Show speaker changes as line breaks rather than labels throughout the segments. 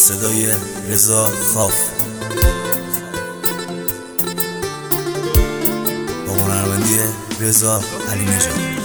صدای رضا خاف با هنرمندی رضا علی نژاد.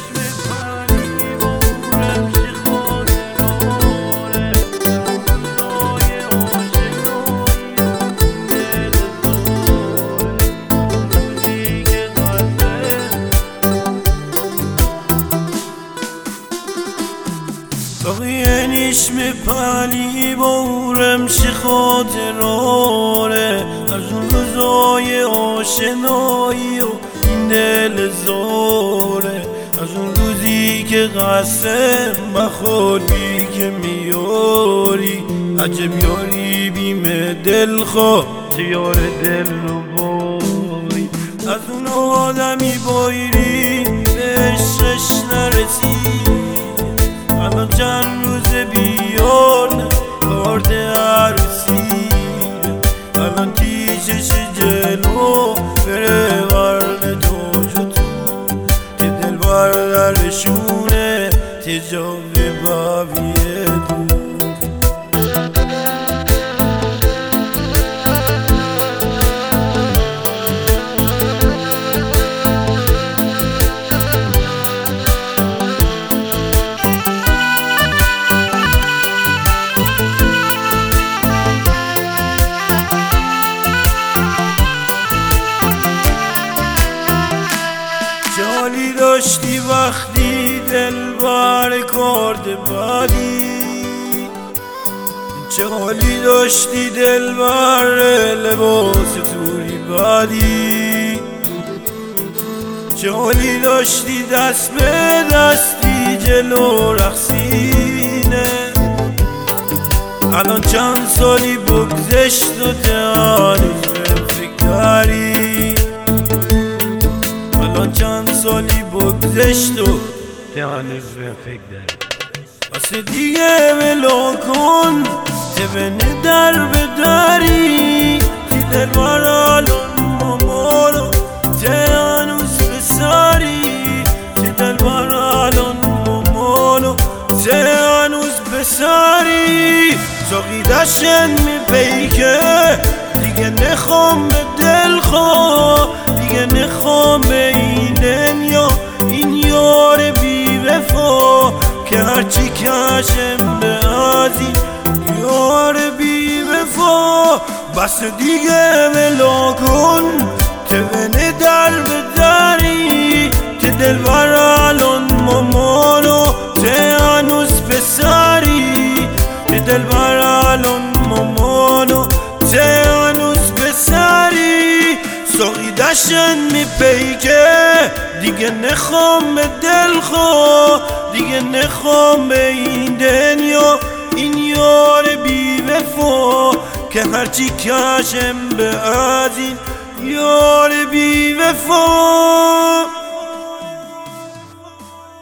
طاقیانیش میپالی بورم شی خاطراره از اون روزای آشنایی و این دل زاره، از اون روزی که قسم بخوری که میاری عجب یاری بیم دل خواه چه یار دل رو باری، از اون آدمی بایری به عشقش نرسید الان چند روز بیان کارد عروسی، الان تیشش جلو بره ورد تاج و تو که دل بردرشونه تجاب بابیه دو. جالی داشتی وقتی دل بر کرد بادی، چه حالی داشتی دل بر لباس توری بادی، چه حالی داشتی دست به دستی جلو رقصینه، الان چند سالی بگذشت و هنوز فکر داری، الان چند سالی بگذشت و هنوز فکر داری، واسه دیگه ولو کن تبنه در بداری که در الان مامانو ته هنوز بساری، که در الان مامانو ته هنوز بساری، زاقیدشن میپیکه دیگه نخوام به دل خواه، دیگه نخوام به این دنیا این یار بی وفا که هرچی کشم به از این یار بی وفا، بس دیگه ولو کن تبنه در بداری که دل بر الان مامانو ته هنوز پسری، که دل بر الان مامانو ته هنوز پسری، ساقیدشن میپیکه دیگه نخوام به دل خواه، دیگه نخوام به این دنیا این یار بی وفا که هرچی کشم به از این یار بی وفا.